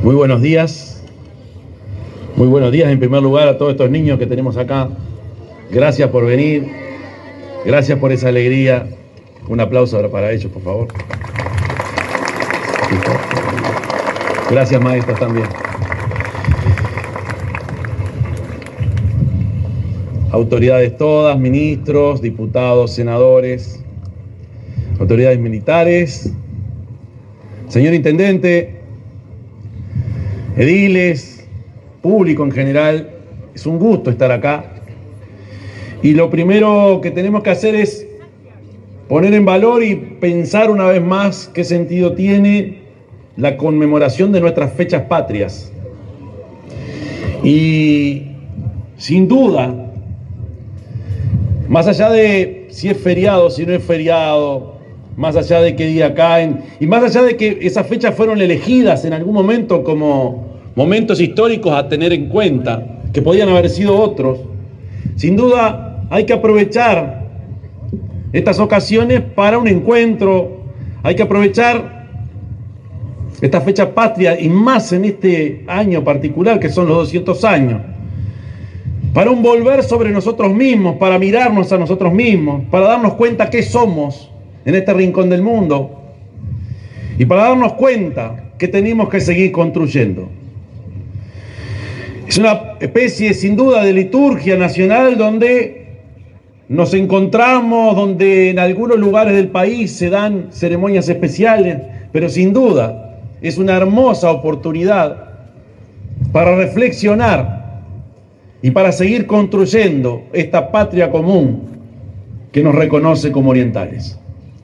Muy buenos días. Muy buenos días en primer lugar a todos estos niños que tenemos acá. Gracias por venir. Gracias por esa alegría. Un aplauso ahora para ellos, por favor. Gracias, maestros, también. Autoridades todas, ministros, diputados, senadores, autoridades militares, señor intendente, ediles, público en general, es un gusto estar acá. Y lo primero que tenemos que hacer es poner en valor y pensar una vez más qué sentido tiene la conmemoración de nuestras fechas patrias. Y sin duda, más allá de si es feriado, si no es feriado, más allá de qué día caen, y más allá de que esas fechas fueron elegidas en algún momento como momentos históricos a tener en cuenta, que podían haber sido otros, sin duda hay que aprovechar estas ocasiones para un encuentro, hay que aprovechar esta fecha patria, y más en este año particular que son los 200 años, para un volver sobre nosotros mismos, para mirarnos a nosotros mismos, para darnos cuenta qué somos en este rincón del mundo y para darnos cuenta que tenemos que seguir construyendo. Es una especie sin duda de liturgia nacional donde nos encontramos, donde en algunos lugares del país se dan ceremonias especiales, pero sin duda es una hermosa oportunidad para reflexionar y para seguir construyendo esta patria común que nos reconoce como orientales.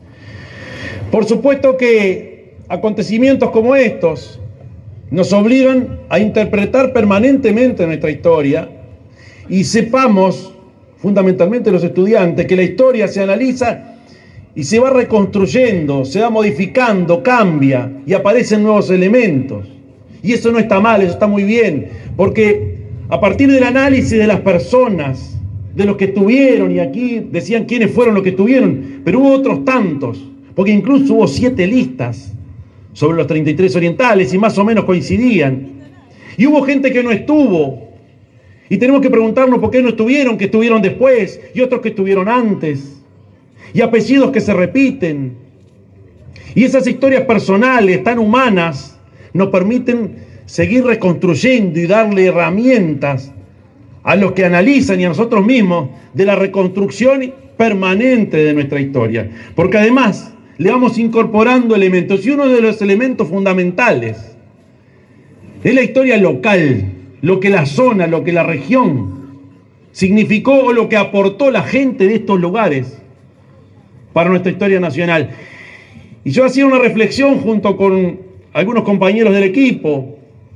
Por supuesto que acontecimientos como estos nos obligan a interpretar permanentemente nuestra historia y sepamos, fundamentalmente los estudiantes, que la historia se analiza y se va reconstruyendo, se va modificando, cambia y aparecen nuevos elementos. Y eso no está mal, eso está muy bien, porque a partir del análisis de las personas, de los que estuvieron, y aquí decían quiénes fueron los que estuvieron, pero hubo otros tantos, porque incluso hubo 7 listas sobre los 33 orientales y más o menos coincidían. Y hubo gente que no estuvo, y tenemos que preguntarnos por qué no estuvieron, que estuvieron después, y otros que estuvieron antes, y apellidos que se repiten. Y esas historias personales tan humanas nos permiten seguir reconstruyendo y darle herramientas a los que analizan y a nosotros mismos de la reconstrucción permanente de nuestra historia. Porque además le vamos incorporando elementos, y uno de los elementos fundamentales es la historia local, lo que la zona, lo que la región significó o lo que aportó la gente de estos lugares para nuestra historia nacional. Y yo hacía una reflexión junto con algunos compañeros del equipo,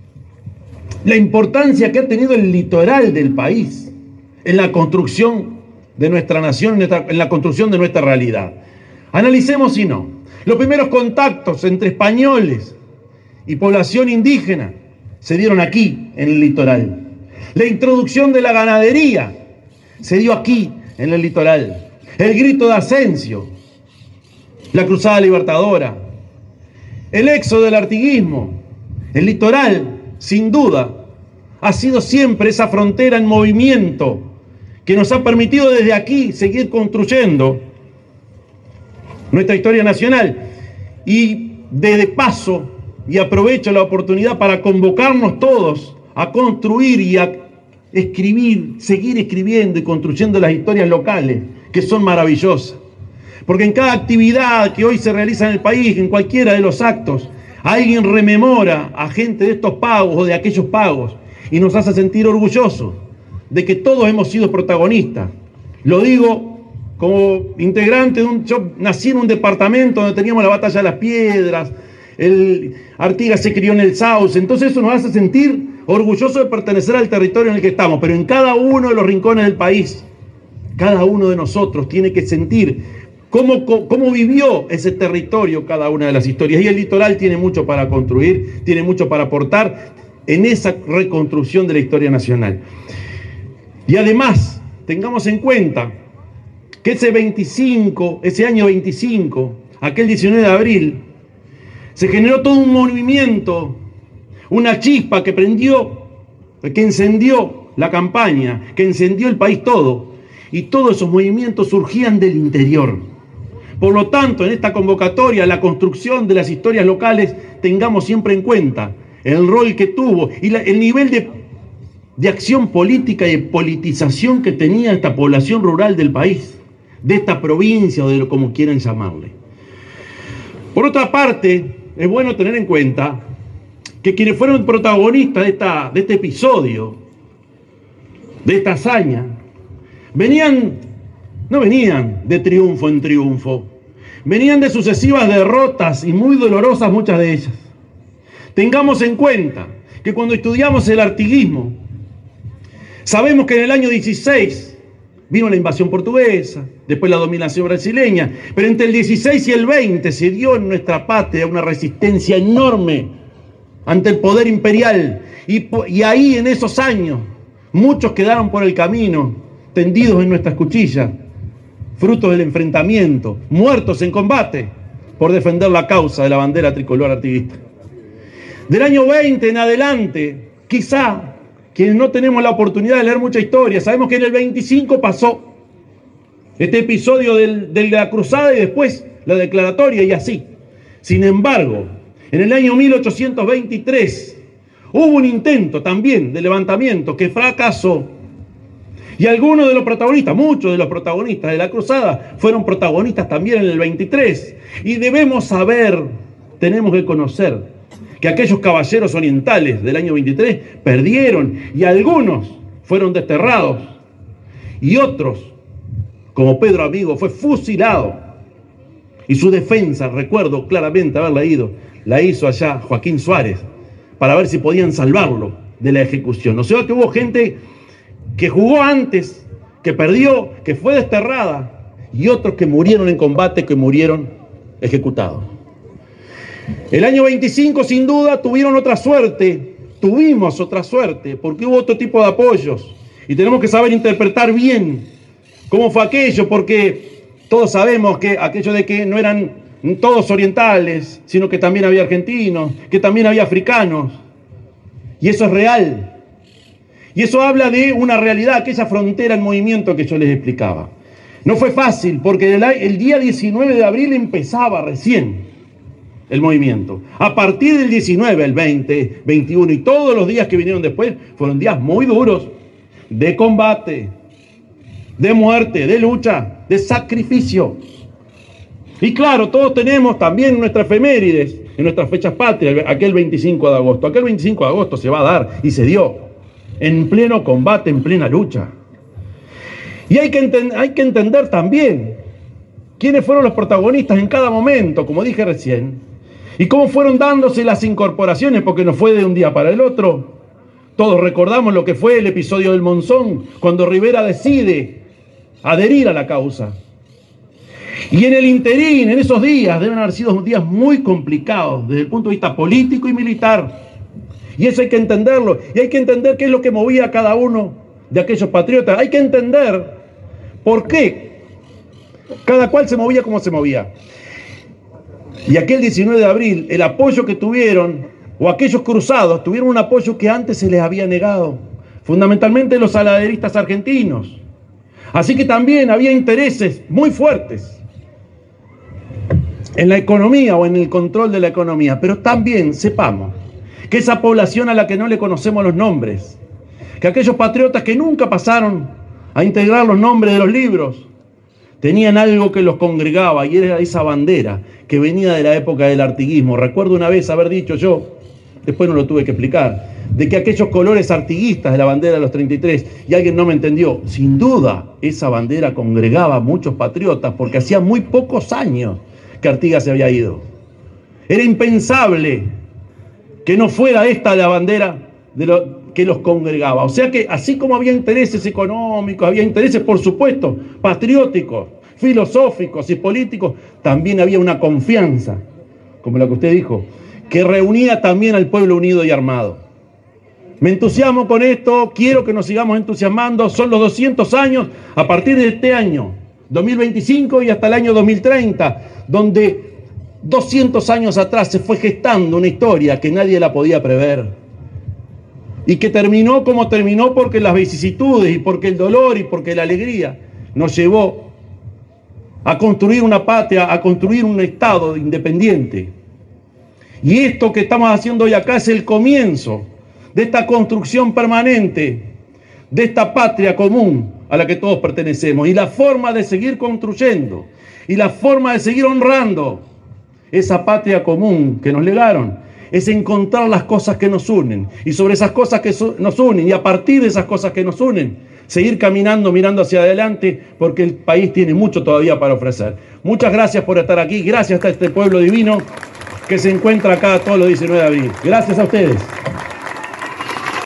la importancia que ha tenido el litoral del país en la construcción de nuestra nación, en la construcción de nuestra realidad. Analicemos si no. Los primeros contactos entre españoles y población indígena se dieron aquí, en el litoral. La introducción de la ganadería se dio aquí, en el litoral. El grito de Asensio, la cruzada libertadora, el éxodo del artiguismo. El litoral, sin duda, ha sido siempre esa frontera en movimiento que nos ha permitido desde aquí seguir construyendo nuestra historia nacional. Y de paso, y aprovecho la oportunidad para convocarnos todos a construir y a escribir, seguir escribiendo y construyendo las historias locales, que son maravillosas. Porque en cada actividad que hoy se realiza en el país, en cualquiera de los actos, alguien rememora a gente de estos pagos o de aquellos pagos y nos hace sentir orgullosos de que todos hemos sido protagonistas. Lo digo como integrante yo nací en un departamento donde teníamos la batalla de las piedras, Artigas se crió en el Sauce, entonces eso nos hace sentir orgullosos de pertenecer al territorio en el que estamos, pero en cada uno de los rincones del país, cada uno de nosotros tiene que sentir cómo vivió ese territorio cada una de las historias. Y el litoral tiene mucho para construir, tiene mucho para aportar en esa reconstrucción de la historia nacional. Y además, tengamos en cuenta que ese año 25, aquel 19 de abril, se generó todo un movimiento una chispa que prendió, que encendió la campaña, que encendió el país todo, y todos esos movimientos surgían del interior. Por lo tanto, en esta convocatoria, la construcción de las historias locales, tengamos siempre en cuenta el rol que tuvo y el nivel de acción política y de politización que tenía esta población rural del país, de esta provincia o de como quieran llamarle. Por otra parte, es bueno tener en cuenta que quienes fueron protagonistas de este episodio, de esta hazaña, no venían de triunfo en triunfo, venían de sucesivas derrotas y muy dolorosas muchas de ellas. Tengamos en cuenta que cuando estudiamos el artiguismo, sabemos que en el año 16 vino la invasión portuguesa, después la dominación brasileña, pero entre el 16 y el 20 se dio en nuestra patria una resistencia enorme ante el poder imperial, y ahí en esos años muchos quedaron por el camino, tendidos en nuestras cuchillas, frutos del enfrentamiento, muertos en combate por defender la causa de la bandera tricolor artiguista. Del año 20 en adelante, quizá quienes no tenemos la oportunidad de leer mucha historia, sabemos que en el 25 pasó este episodio de la cruzada y después la declaratoria y así. Sin embargo, en el año 1823 hubo un intento también de levantamiento que fracasó. Y algunos de los protagonistas, muchos de los protagonistas de la cruzada, fueron protagonistas también en el 23. Y debemos saber, tenemos que conocer, que aquellos caballeros orientales del año 23 perdieron y algunos fueron desterrados. Y otros, como Pedro Amigo, fue fusilado. Y su defensa, recuerdo claramente haber leído, la hizo allá Joaquín Suárez, para ver si podían salvarlo de la ejecución. O sea que hubo gente que jugó antes, que perdió, que fue desterrada, y otros que murieron en combate, que murieron ejecutados. El año 25, sin duda, tuvimos otra suerte, porque hubo otro tipo de apoyos, y tenemos que saber interpretar bien cómo fue aquello, porque todos sabemos que aquello de que no eran todos orientales, sino que también había argentinos, que también había africanos, y eso es real. Y eso habla de una realidad, aquella frontera en movimiento que yo les explicaba. No fue fácil, porque el día 19 de abril empezaba recién el movimiento. A partir del 19, el 20, 21 y todos los días que vinieron después, fueron días muy duros, de combate, de muerte, de lucha, de sacrificio. Y claro, todos tenemos también nuestras efemérides, en nuestras fechas patrias, aquel 25 de agosto. Aquel 25 de agosto se va a dar y se dio. En pleno combate, en plena lucha. Y hay que entender también quiénes fueron los protagonistas en cada momento, como dije recién, y cómo fueron dándose las incorporaciones, porque no fue de un día para el otro. Todos recordamos lo que fue el episodio del Monzón, cuando Rivera decide adherir a la causa. Y en el interín, en esos días, deben haber sido días muy complicados desde el punto de vista político y militar. Y eso hay que entenderlo, y hay que entender qué es lo que movía a cada uno de aquellos patriotas. Hay que entender por qué cada cual se movía como se movía. Y aquel 19 de abril, el apoyo que tuvieron, o aquellos cruzados, tuvieron un apoyo que antes se les había negado, fundamentalmente los saladeristas argentinos. Así que también había intereses muy fuertes en la economía o en el control de la economía, pero también sepamos que esa población a la que no le conocemos los nombres, que aquellos patriotas que nunca pasaron a integrar los nombres de los libros, tenían algo que los congregaba, y era esa bandera que venía de la época del artiguismo. Recuerdo una vez haber dicho yo, después no lo tuve que explicar, de que aquellos colores artiguistas de la bandera de los 33, y alguien no me entendió, sin duda esa bandera congregaba a muchos patriotas, porque hacía muy pocos años que Artigas se había ido. Era impensable que no fuera esta la bandera que los congregaba. O sea que así como había intereses económicos, había intereses, por supuesto, patrióticos, filosóficos y políticos, también había una confianza, como la que usted dijo, que reunía también al pueblo unido y armado. Me entusiasmo con esto, quiero que nos sigamos entusiasmando. Son los 200 años a partir de este año, 2025 y hasta el año 2030, donde 200 años atrás se fue gestando una historia que nadie la podía prever. y que terminó como terminó porque las vicisitudes y porque el dolor y porque la alegría nos llevó a construir una patria, a construir un Estado independiente. Y esto que estamos haciendo hoy acá es el comienzo de esta construcción permanente, de esta patria común a la que todos pertenecemos, y la forma de seguir construyendo, y la forma de seguir honrando esa patria común que nos legaron, es encontrar las cosas que nos unen, y sobre esas cosas que nos unen, y a partir de esas cosas que nos unen, seguir caminando, mirando hacia adelante, porque el país tiene mucho todavía para ofrecer. Muchas gracias por estar aquí, gracias a este pueblo divino que se encuentra acá todos los 19 de abril. Gracias a ustedes.